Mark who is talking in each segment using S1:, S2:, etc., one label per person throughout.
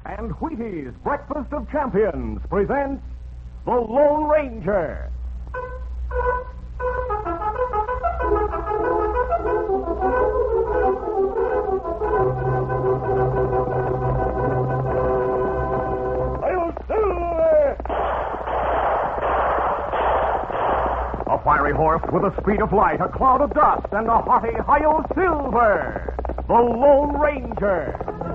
S1: And Wheaties Breakfast of Champions presents The Lone Ranger. A fiery horse with the speed of light, a cloud of dust, and a hearty Hi-Yo Silver. The Lone Ranger.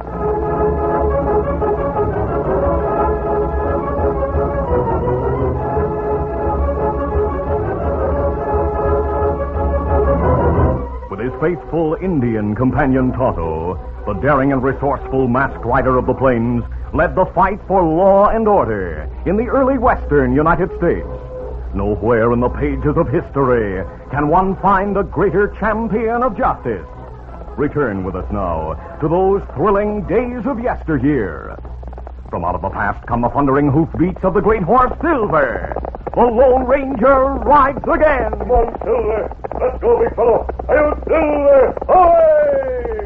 S1: With his faithful Indian companion Tonto, the daring and resourceful masked rider of the plains led the fight for law and order in the early western United States. Nowhere in the pages of history can one find a greater champion of justice. Return with us now to those thrilling days of yesteryear. From out of the past come the thundering hoofbeats of the great horse Silver. The Lone Ranger rides again.
S2: Come on, Silver. Let's go, big fellow. Hi-Yo, Silver. Away!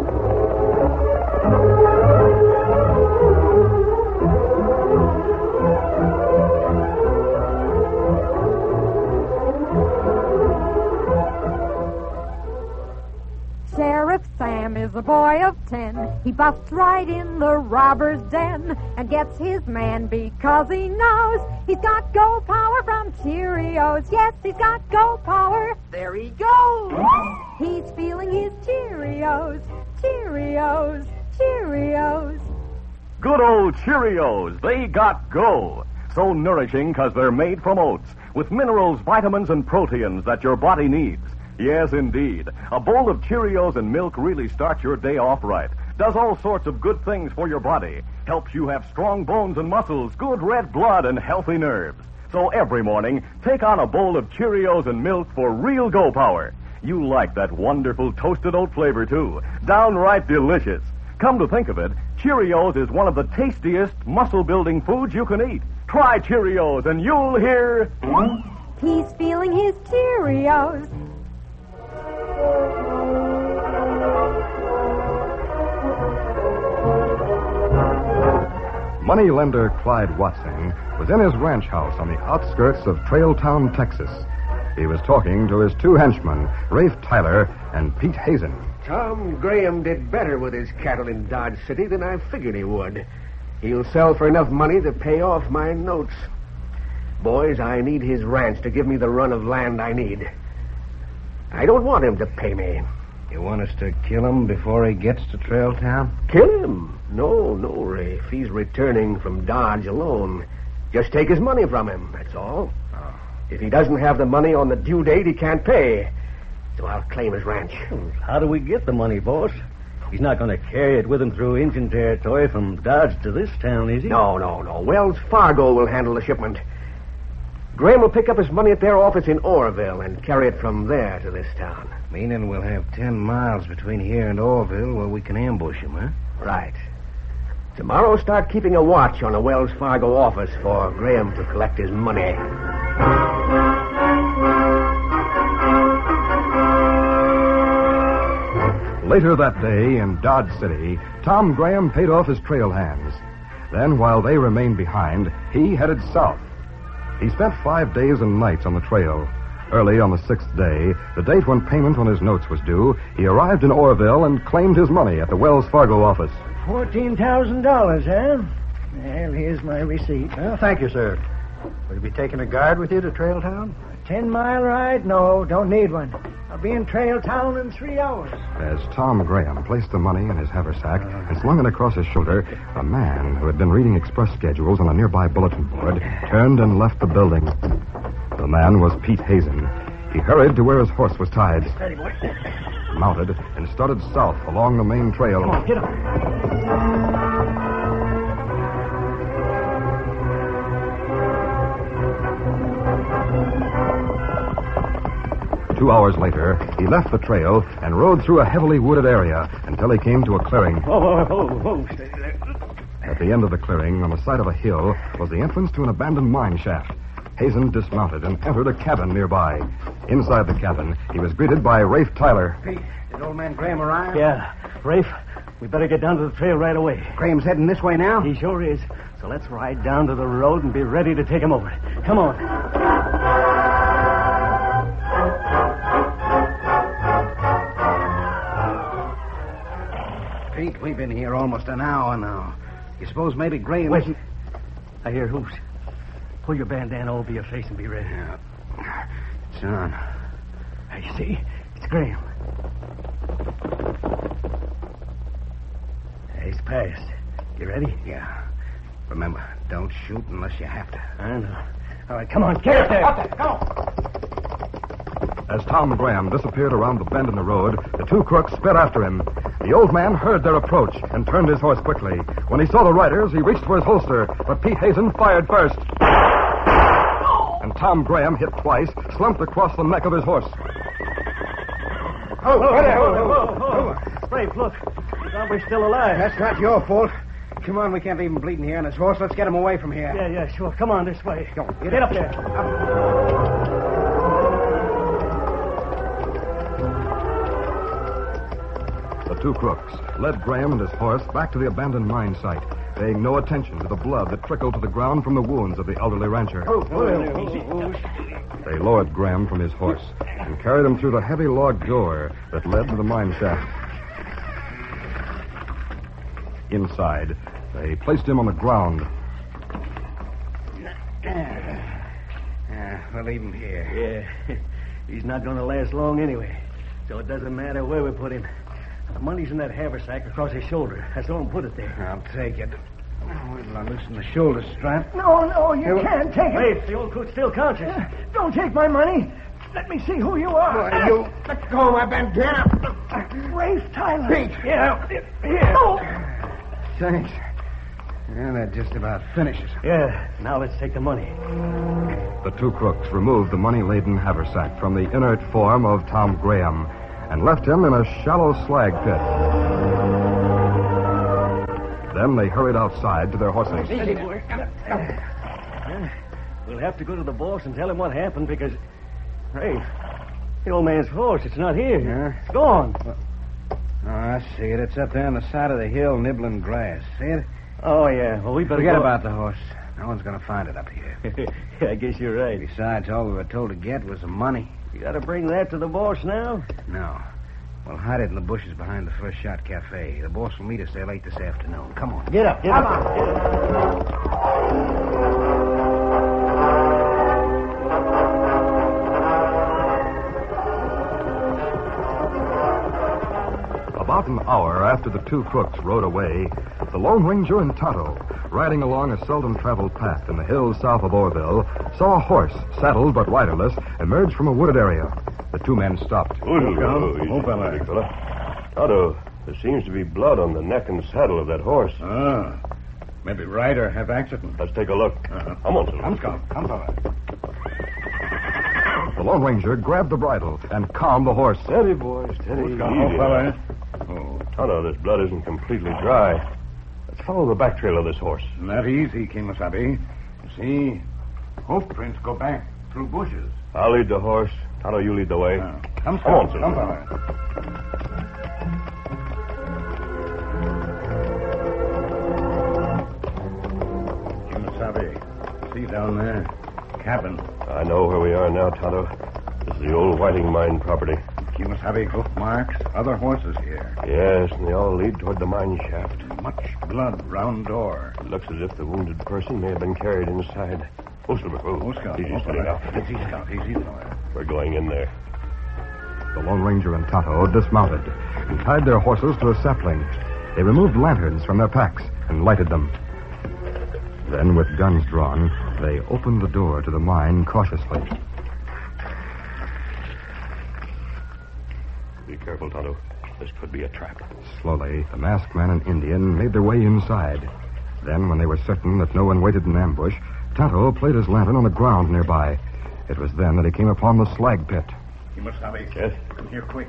S3: Sheriff Sam is a boy of 10. He busts right in the robber's den and gets his man because he knows he's got go power from Cheerios. Yes, he's got go power. There he goes. He's feeling his Cheerios, Cheerios, Cheerios.
S1: Good old Cheerios, they got go. So nourishing because they're made from oats, with minerals, vitamins, and proteins that your body needs. Yes, indeed. A bowl of Cheerios and milk really starts your day off right. Does all sorts of good things for your body. Helps you have strong bones and muscles, good red blood, and healthy nerves. So every morning, take on a bowl of Cheerios and milk for real go power. You like that wonderful toasted oat flavor, too. Downright delicious. Come to think of it, Cheerios is one of the tastiest muscle-building foods you can eat. Try Cheerios and you'll hear...
S3: He's feeling his Cheerios.
S4: Moneylender Clyde Watson was in his ranch house on the outskirts of Trailtown, Texas. He was talking to his two henchmen, Rafe Tyler and Pete Hazen.
S5: Tom Graham did better with his cattle in Dodge City than I figured he would. He'll sell for enough money to pay off my notes. Boys, I need his ranch to give me the run of land I need. I don't want him to pay me.
S6: You want us to kill him before he gets to Trailtown?
S5: Kill him? No, Rafe. He's returning from Dodge alone. Just take his money from him, that's all.
S6: Oh.
S5: If he doesn't have the money on the due date, he can't pay. So I'll claim his ranch.
S6: How do we get the money, boss? He's not going to carry it with him through Indian territory from Dodge to this town, is he?
S5: No. Wells Fargo will handle the shipment. Graham will pick up his money at their office in Orville and carry it from there to this town.
S6: Meaning we'll have 10 miles between here and Orville where we can ambush him, huh?
S5: Right. Tomorrow, start keeping a watch on the Wells Fargo office for Graham to collect his money.
S4: Later that day in Dodge City, Tom Graham paid off his trail hands. Then, while they remained behind, he headed south. He spent 5 days and nights on the trail. Early on the 6th day, the date when payment on his notes was due, he arrived in Orville and claimed his money at the Wells Fargo office.
S7: $14,000, huh? Well, here's my receipt.
S6: Well, thank you, sir. Will you be taking a guard with you to Trailtown?
S7: A 10-mile ride? No, don't need one. I'll be in Trailtown in 3 hours.
S4: As Tom Graham placed the money in his haversack and slung it across his shoulder, a man who had been reading express schedules on a nearby bulletin board turned and left the building. The man was Pete Hazen. He hurried to where his horse was tied.
S7: Steady, boy.
S4: Mounted and started south along the main trail.
S7: Come on, get him.
S4: 2 hours later, he left the trail and rode through a heavily wooded area until he came to a clearing.
S7: Whoa. Steady there.
S4: At the end of the clearing, on the side of a hill, was the entrance to an abandoned mine shaft. Hazen dismounted and entered a cabin nearby. Inside the cabin, he was greeted by Rafe Tyler.
S6: Pete, did old man Graham arrive?
S7: Yeah. Rafe,
S6: We better get down to the trail right away.
S5: Graham's heading this way now?
S6: He sure is. So let's ride down to the road and be ready to take him over. Come on.
S5: Pete, we've been here almost an hour now. You suppose maybe Graham...
S6: Wait. I hear hoofs. Pull your bandana over your face and be ready.
S5: Yeah. It's on.
S6: You see? It's Graham. He's passed. You ready?
S5: Yeah. Remember, don't shoot unless you have to.
S6: I know. All right, come on. Get up there.
S5: Up there. Come on.
S4: As Tom Graham disappeared around the bend in the road, the two crooks sped after him. The old man heard their approach and turned his horse quickly. When he saw the riders, he reached for his holster, but Pete Hazen fired first. And Tom Graham hit twice, slumped across the neck of his horse.
S6: Oh, Brave, look. We're still alive.
S5: That's not your fault. Come on, we can't leave him bleeding here on his horse. Let's get him away from here.
S6: Yeah, sure. Come on this way.
S5: Go.
S6: Get up there.
S4: The two crooks led Graham and his horse back to the abandoned mine site, paying no attention to the blood that trickled to the ground from the wounds of the elderly rancher. They lowered Graham from his horse and carried him through the heavy log door that led to the mine shaft. Inside, they placed him on the ground.
S5: We'll leave him here.
S6: Yeah. He's not going to last long anyway. So it doesn't matter where we put him. The money's in that haversack across his shoulder. That's all put it there.
S5: I'll take it. Wait till I loosen the shoulder strap.
S7: No, you can't take it.
S6: Wait, the old coot's still conscious.
S7: Don't take my money. Let me see who you are.
S5: Boy, you let go of my bandana.
S7: Rafe Tyler.
S5: Pete.
S6: Yeah.
S7: Oh.
S5: Thanks. Well, that just about finishes.
S6: Yeah, now let's take the money.
S4: The two crooks removed the money-laden haversack from the inert form of Tom Graham and left him in a shallow slag pit. Then they hurried outside to their horses.
S6: We'll have to go to the boss and tell him what happened because... Hey, the old man's horse, it's not here.
S5: Yeah?
S6: It's gone.
S5: Oh, I see it. It's up there on the side of the hill nibbling grass. See it?
S6: Oh, yeah. Well, we better
S5: Forget
S6: go...
S5: about the horse. No one's going to find it up here.
S6: Yeah, I guess you're right.
S5: Besides, all we were told to get was the money.
S6: You got to bring that to the boss now?
S5: No. We'll hide it in the bushes behind the First Shot Cafe. The boss will meet us there late this afternoon. Come on.
S6: Get up.
S5: Come on.
S4: About an hour after the two crooks rode away, the Lone Ranger and Tonto, riding along a seldom-traveled path in the hills south of Orville, saw a horse, saddled but riderless, emerge from a wooded area. The two men stopped.
S2: Big fella. Tonto, there seems to be blood on the neck and saddle of that horse.
S5: Ah. Maybe rider have accident.
S2: Let's take a look. Come on, Silver.
S5: Come, fella.
S4: The Lone Ranger grabbed the bridle and calmed the horse.
S2: Steady, boy, steady. Easy.
S5: fella.
S2: Tonto, this blood isn't completely dry. Let's follow the back trail of this horse.
S5: Not easy, Kimasabi. See, hoof prints go back through bushes.
S2: I'll lead the horse. Tonto, you lead the way.
S5: Come
S2: on, Silver.
S5: Come, fella. Kimasabi, see down there? Cabin.
S2: I know where we are now, Tonto. This is the old Whiting mine property.
S5: Kimasabi, hoof marks, other horses here.
S2: Yes, and they all lead toward the mine shaft.
S5: Much blood round door.
S2: It looks as if the wounded person may have been carried inside. Oh, Silver.
S5: Scout.
S2: Easy, steady now.
S5: Easy, Scout. Easy, fella.
S2: We're going in there.
S4: The Lone Ranger and Tonto dismounted and tied their horses to a sapling. They removed lanterns from their packs and lighted them. Then, with guns drawn, they opened the door to the mine cautiously.
S2: Be careful, Tonto. This could be a trap.
S4: Slowly, the masked man and Indian made their way inside. Then, when they were certain that no one waited in ambush, Tonto played his lantern on the ground nearby. It was then that he came upon the slag pit.
S5: Kimasabi.
S2: Yes?
S5: Come here quick.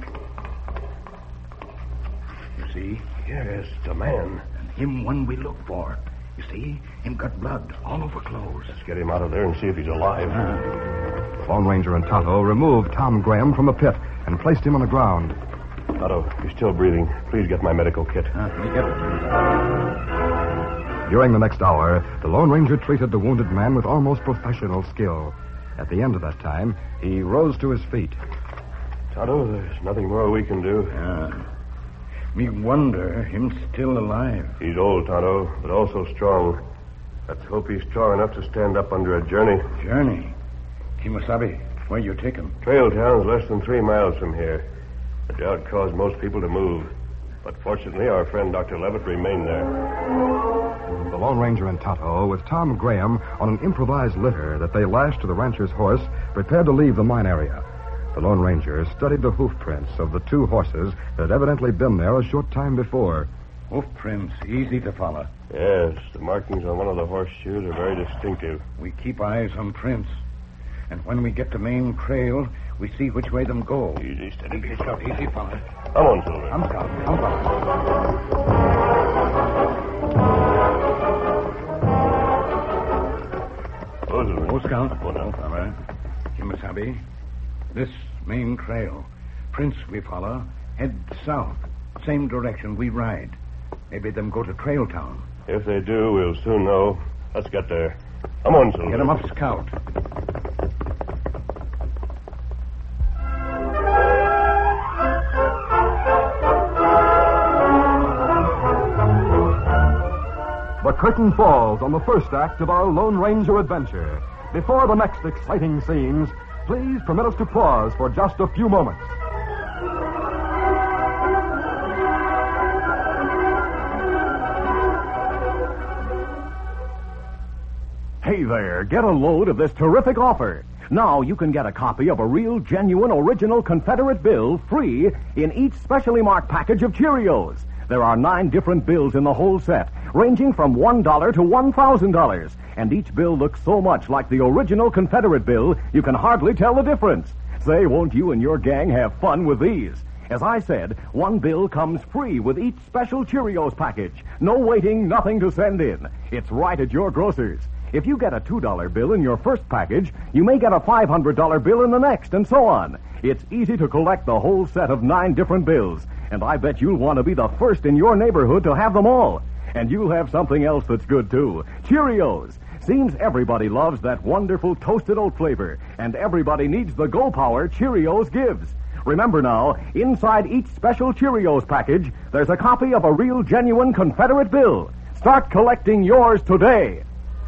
S5: You see?
S2: Yes, it's a man.
S5: And him one we look for. You see? Him got blood all over clothes.
S2: Let's get him out of there and see if he's alive.
S4: The Lone Ranger and Tonto removed Tom Graham from the pit and placed him on the ground.
S2: Otto, you're still breathing. Please get my medical kit.
S4: We get it. During the next hour, the Lone Ranger treated the wounded man with almost professional skill. At the end of that time, he rose to his feet.
S2: Tonto, there's nothing more we can do.
S8: Me wonder him still alive.
S2: He's old, Tonto, but also strong. Let's hope he's strong enough to stand up under a journey.
S8: Journey? Kimasabi, where you take him?
S2: Trail town's less than 3 miles from here. The drought caused most people to move. But fortunately, our friend Dr. Levitt remained there.
S4: The Lone Ranger and Tonto, with Tom Graham on an improvised litter that they lashed to the rancher's horse, prepared to leave the mine area. The Lone Ranger studied the hoof prints of the 2 horses that had evidently been there a short time before.
S8: Hoof prints, easy to follow.
S2: Yes, the markings on one of the horseshoes are very distinctive.
S8: We keep eyes on prints. And when we get to main trail, we see which way them go.
S2: Easy, steady.
S8: Easy, Scout, easy, fella.
S2: Come on, Silver.
S8: Come, Scout, come, fella. Oh, Scout. Oh, fella. Kimasabi. This main trail. Prints we follow head south. Same direction we ride. Maybe them go to Trail Town.
S2: If they do, we'll soon know. Let's get there. Come on, Silver.
S8: Get 'em up, Scout.
S4: The curtain falls on the first act of our Lone Ranger adventure. Before the next exciting scenes, please permit us to pause for just a few moments.
S1: Hey there, get a load of this terrific offer. Now you can get a copy of a real, genuine, original Confederate bill free in each specially marked package of Cheerios. There are 9 different bills in the whole set, ranging from $1 to $1,000. And each bill looks so much like the original Confederate bill, you can hardly tell the difference. Say, won't you and your gang have fun with these? As I said, 1 bill comes free with each special Cheerios package. No waiting, nothing to send in. It's right at your grocer's. If you get a $2 bill in your first package, you may get a $500 bill in the next, and so on. It's easy to collect the whole set of 9 different bills, and I bet you'll want to be the first in your neighborhood to have them all. And you'll have something else that's good, too. Cheerios. Seems everybody loves that wonderful toasted oat flavor, and everybody needs the Go Power Cheerios gives. Remember now, inside each special Cheerios package, there's a copy of a real, genuine Confederate bill. Start collecting yours today.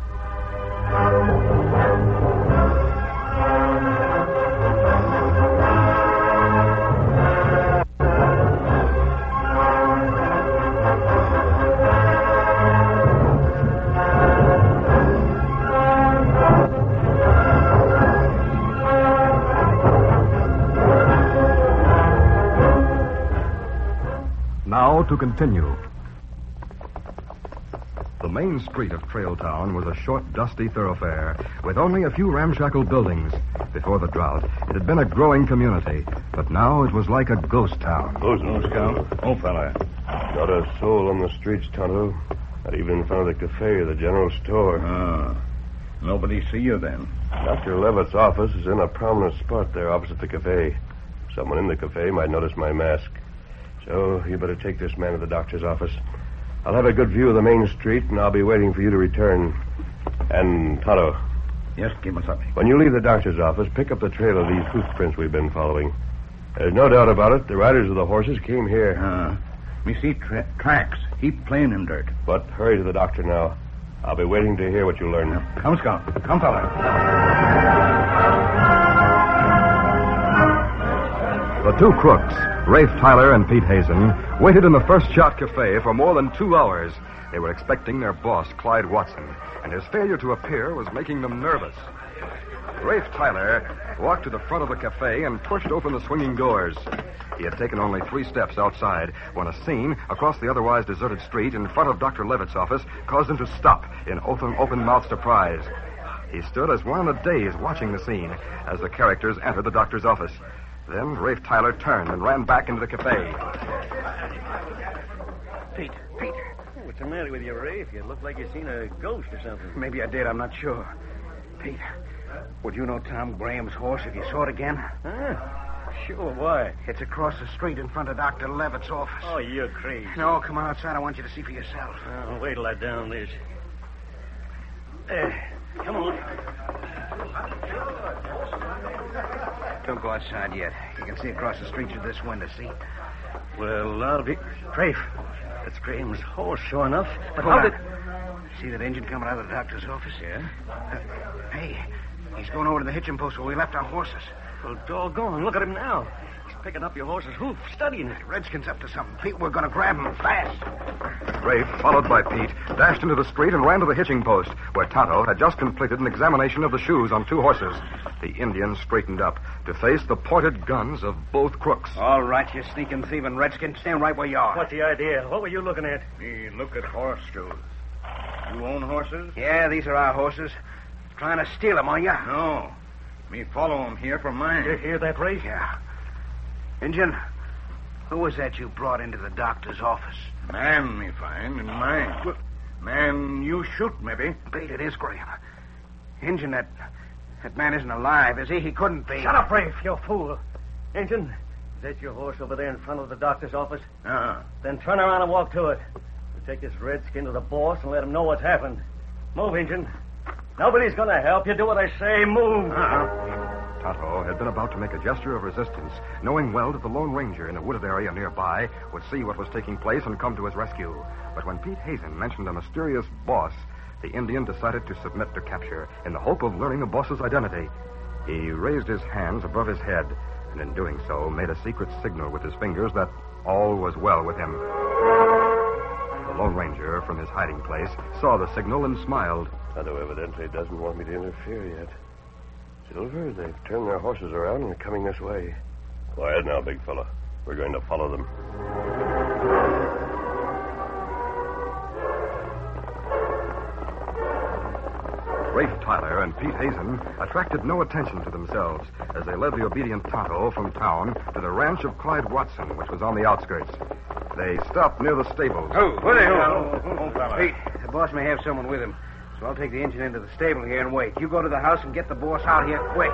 S4: Now to continue. The main street of Trail Town was a short, dusty thoroughfare with only a few ramshackle buildings. Before the drought, it had been a growing community, but now it was like a ghost town.
S2: Scout.
S8: Oh, fella.
S2: Not a soul on the streets, Tonto. Not even in front of the cafe or the general store.
S8: Nobody see you then?
S2: Dr. Levitt's office is in a prominent spot there opposite the cafe. Someone in the cafe might notice my mask. So you better take this man to the doctor's office. I'll have a good view of the main street, and I'll be waiting for you to return. And, Tonto.
S8: Yes, Kimasabi.
S2: When you leave the doctor's office, pick up the trail of these hoof prints we've been following. There's no doubt about it. The riders of the horses came here.
S8: We see tracks. Heap plain in dirt.
S2: But hurry to the doctor now. I'll be waiting to hear what you learn.
S8: Come, Scout. Come, fella.
S4: The 2 crooks, Rafe Tyler and Pete Hazen, waited in the First Shot Cafe for more than 2 hours. They were expecting their boss, Clyde Watson, and his failure to appear was making them nervous. Rafe Tyler walked to the front of the cafe and pushed open the swinging doors. He had taken only 3 steps outside when a scene across the otherwise deserted street in front of Dr. Levitt's office caused him to stop in open-mouthed surprise. He stood as one in a daze watching the scene as the characters entered the doctor's office. Then Rafe Tyler turned and ran back into the cafe.
S6: Pete. What's the matter with you, Rafe? You look like you seen a ghost or something.
S9: Maybe I did, I'm not sure. Pete, would you know Tom Graham's horse if you saw it again?
S6: Sure, why?
S5: It's across the street in front of Dr. Levitt's office.
S6: Oh, you're crazy.
S5: No, come on outside. I want you to see for yourself.
S6: Oh, wait till I down this. There. Come on.
S5: Don't go outside yet. You can see across the street through this window, see?
S6: Well, I'll be... Rafe, that's Graham's horse, sure enough. But
S5: Hold
S6: how
S5: on.
S6: did...
S5: See that engine coming out of the doctor's office?
S6: Yeah?
S5: Hey, he's going over to the hitching post where we left our horses.
S6: Well, doggone, look at him now. He's picking up your horse's hoof, studying it.
S5: Redskins up to something. Pete, we're going to grab him fast.
S4: Rafe, followed by Pete, dashed into the street and ran to the hitching post, where Tonto had just completed an examination of the shoes on two horses. The Indian straightened up to face the pointed guns of both crooks.
S5: All right, you sneaking, thieving redskin. Stand right where you are.
S6: What's the idea? What were you looking at?
S8: Me look at horse shoes. You own horses?
S5: Yeah, these are our horses. Trying to steal them, are you?
S8: No. Me follow 'em here for mine.
S6: You hear that, Rafe?
S5: Yeah. Injun, who was that you brought into the doctor's office?
S8: Man, me find, and mine. Man, you shoot, maybe.
S5: Bait, it is Graham. Injun, that man isn't alive, is he? He couldn't be.
S6: Shut up, Rafe, you fool. Injun, is that your horse over there in front of the doctor's office?
S8: Uh-huh.
S6: Then turn around and walk to it. We'll take this redskin to the boss and let him know what's happened. Move, Injun. Nobody's going to help you. Do what I say. Move.
S4: Tonto had been about to make a gesture of resistance, knowing well that the Lone Ranger in a wooded area nearby would see what was taking place and come to his rescue. But when Pete Hazen mentioned a mysterious boss, the Indian decided to submit to capture in the hope of learning the boss's identity. He raised his hands above his head, and in doing so made a secret signal with his fingers that all was well with him. The Lone Ranger, from his hiding place, saw the signal and smiled.
S2: Tonto evidently doesn't want me to interfere yet. Silver, they've turned their horses around and are coming this way. Quiet now, big fella. We're going to follow them.
S4: Rafe Tyler and Pete Hazen attracted no attention to themselves as they led the obedient Tonto from town to the ranch of Clyde Watson, which was on the outskirts. They stopped near the stables.
S5: Oh, what the
S8: Oh, fella.
S5: Pete, the boss may have someone with him. So I'll take the engine into the stable here and wait. You go to the house and get the boss out here quick.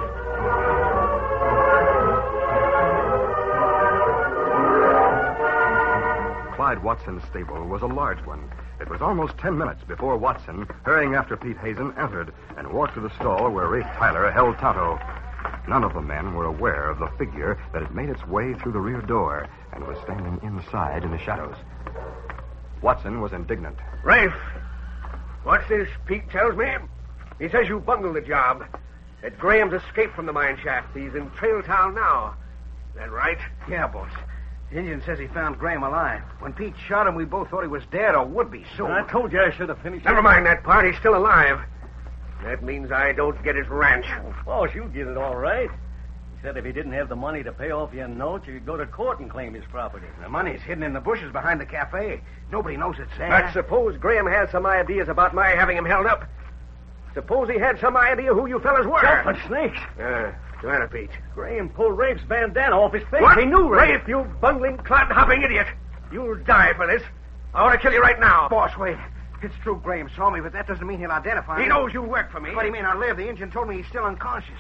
S4: Clyde Watson's stable was a large one. It was almost 10 minutes before Watson, hurrying after Pete Hazen, entered and walked to the stall where Rafe Tyler held Tonto. None of the men were aware of the figure that had made its way through the rear door and was standing inside in the shadows. Watson was indignant.
S5: Rafe, what's this Pete tells me? He says you bungled the job. That Graham's escaped from the mine shaft. He's in Trail Town now. Is that right? Yeah, boss. The Indian says he found Graham alive. When Pete shot him, we both thought he was dead or would be soon.
S6: I told you I should have finished
S5: Never
S6: it.
S5: mind that part. He's still alive. That means I don't get his ranch.
S6: Boss, you get it all right. He said if he didn't have the money to pay off your notes, you could go to court and claim his property.
S5: The money's hidden in the bushes behind the cafe. Nobody knows it's there.
S6: But
S5: suppose Graham had some ideas about my having him held up. Suppose he had some idea who you fellas were.
S6: Jumping snakes.
S5: Joanna, Pete.
S6: Graham pulled Rafe's bandana off his face.
S5: What?
S6: He knew
S5: Rafe, you bungling, clod-hopping idiot. You'll die for this. I want to kill you right now. Boss, wait. It's true Graham saw me, but that doesn't mean he'll identify me. He knows you work for me. But he may not live. The engine told me he's still unconscious.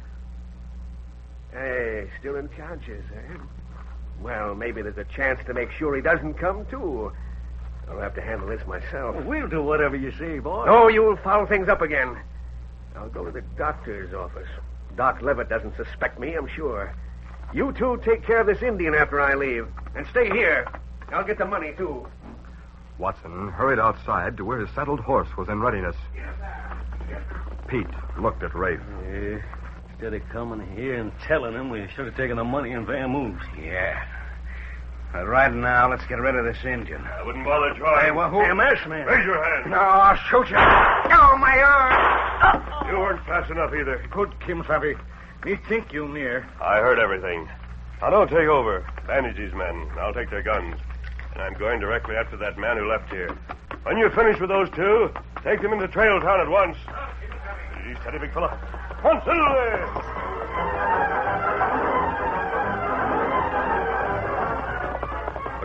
S5: Hey, still unconscious, eh? Well, maybe there's a chance to make sure he doesn't come, too. I'll have to handle this myself.
S6: We'll do whatever you say, boss.
S5: No, you'll foul things up again. I'll go to the doctor's office. Doc Levitt doesn't suspect me, I'm sure. You two take care of this Indian after I leave. And stay here. I'll get the money, too.
S4: Watson hurried outside to where his saddled horse was in readiness. Pete looked at Rafe.
S6: Instead of coming here and telling him, we should have taken the money and vamoosed.
S5: Yeah. But right now, let's get rid of this Indian.
S2: I wouldn't bother trying.
S5: Hey, well, who?
S6: MS, man.
S2: Raise your hand.
S5: No, I'll shoot you. Oh, my arm.
S2: You weren't fast enough either.
S8: Good, Kim Sabi. Me think you near.
S2: I heard everything. Now, don't take over. Bandage these men. I'll take their guns. And I'm going directly after that man who left here. When you finish with those two, take them into Trail Town at once. Steady, big fella. Come on, Silver!
S4: The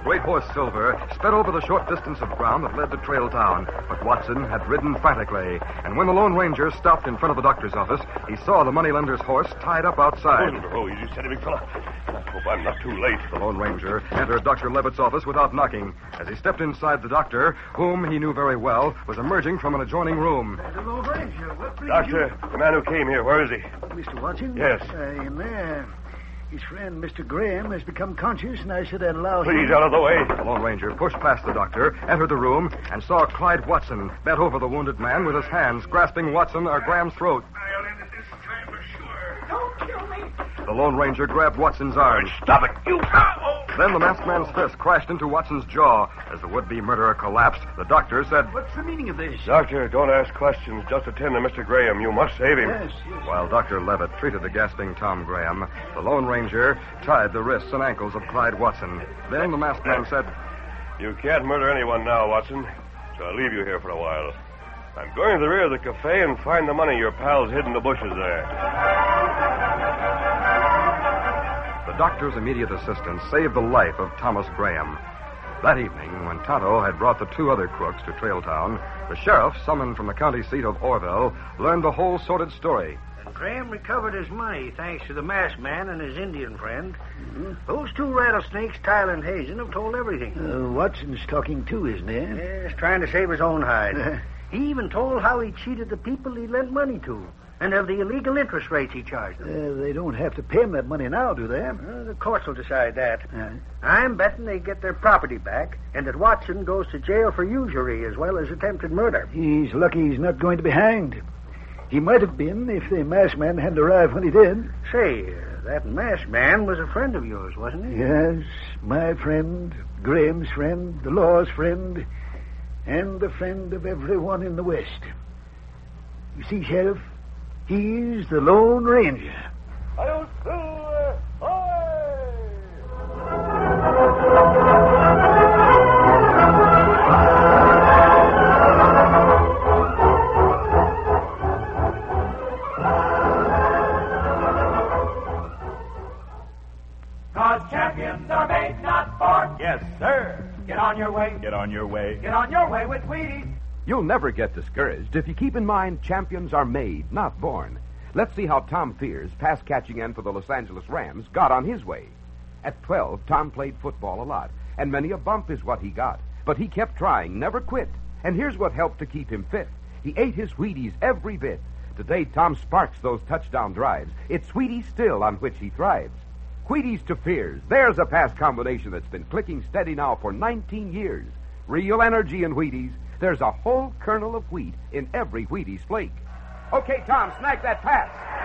S4: The great horse, Silver, sped over the short distance of ground that led to Trail Town, but Watson had ridden frantically. And when the Lone Ranger stopped in front of the doctor's office, he saw the moneylender's horse tied up outside.
S2: Oh, easy, steady, big fella. I hope I'm not too late.
S4: The Lone Ranger entered Dr. Levitt's office without knocking. As he stepped inside, the doctor, whom he knew very well, was emerging from an adjoining room.
S6: The Lone Ranger, what brings
S2: Doctor, the man who came here, where is he?
S6: Mr. Watson?
S2: Yes.
S6: In there. His friend, Mr. Graham, has become conscious, and I said I'd allow him...
S2: Please, out of the way.
S4: The Lone Ranger pushed past the doctor, entered the room, and saw Clyde Watson bent over the wounded man with his hands grasping Watson or Graham's throat.
S9: I'll end it this time for sure.
S3: Don't kill me.
S4: The Lone Ranger grabbed Watson's arm.
S2: Stop it, you...
S4: Then the masked man's fist crashed into Watson's jaw. As the would-be murderer collapsed, the doctor said,
S6: What's the meaning of this?
S2: Doctor, don't ask questions. Just attend to Mr. Graham. You must save him.
S6: Yes.
S4: While Dr. Levitt treated the gasping Tom Graham, the Lone Ranger tied the wrists and ankles of Clyde Watson. Then the masked man said,
S2: You can't murder anyone now, Watson, so I'll leave you here for a while. I'm going to the rear of the cafe and find the money your pals hid in the bushes there.
S4: The doctor's immediate assistance saved the life of Thomas Graham. That evening, when Tonto had brought the two other crooks to Trail Town, the sheriff, summoned from the county seat of Orville, learned the whole sordid story.
S6: And Graham recovered his money thanks to the masked man and his Indian friend. Mm-hmm. Those two rattlesnakes, Tyler and Hazen, have told everything.
S7: Watson's talking too, isn't he?
S6: Yes, trying to save his own hide. He even told how he cheated the people he lent money to, and of the illegal interest rates he charged them.
S7: They don't have to pay him that money now, do they?
S6: The courts will decide that. I'm betting they get their property back, and that Watson goes to jail for usury as well as attempted murder.
S7: He's lucky he's not going to be hanged. He might have been if the masked man hadn't arrived when he did.
S6: Say, that masked man was a friend of yours, wasn't he?
S7: Yes, my friend, Graham's friend, the law's friend, and the friend of everyone in the West. You see, Sheriff, he's the Lone Ranger.
S10: Cause champions are made, not born.
S1: Yes, sir.
S10: Get on your way.
S1: Get on your way.
S10: Get on your way with Wheaties.
S11: You'll never get discouraged if you keep in mind champions are made, not born. Let's see how Tom Fears, pass catching end for the Los Angeles Rams, got on his way. At 12, Tom played football a lot, and many a bump is what he got. But he kept trying, never quit. And here's what helped to keep him fit. He ate his Wheaties every bit. Today, Tom sparks those touchdown drives. It's Wheaties still on which he thrives. Wheaties to Fears. There's a pass combination that's been clicking steady now for 19 years. Real energy in Wheaties. There's a whole kernel of wheat in every Wheaties flake. Okay, Tom, snag that pass.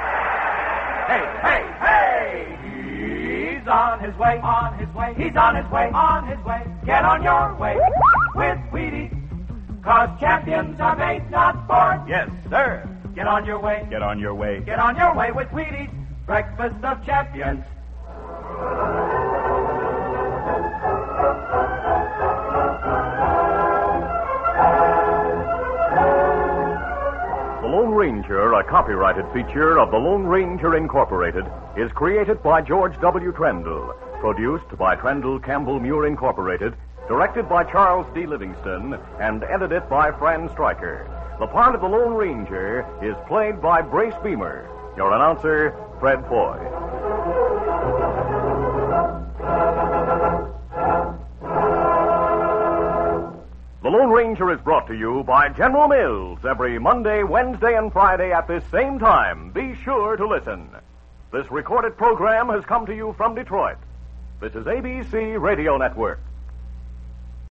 S10: Hey, hey, hey! He's on his way, on his way. He's on his way, on his way. Get on your way with Wheaties. Cause champions are made, not born.
S1: Yes, sir.
S10: Get on your way.
S1: Get on your way.
S10: Get on your way with Wheaties. Breakfast of champions.
S1: The Lone Ranger, a copyrighted feature of the Lone Ranger Incorporated, is created by George W. Trendle, produced by Trendle Campbell Muir Incorporated, directed by Charles D. Livingston, and edited by Fran Stryker. The part of the Lone Ranger is played by Brace Beamer. Your announcer, Fred Foy. The Lone Ranger is brought to you by General Mills every Monday, Wednesday, and Friday at this same time. Be sure to listen. This recorded program has come to you from Detroit. This is ABC Radio Network.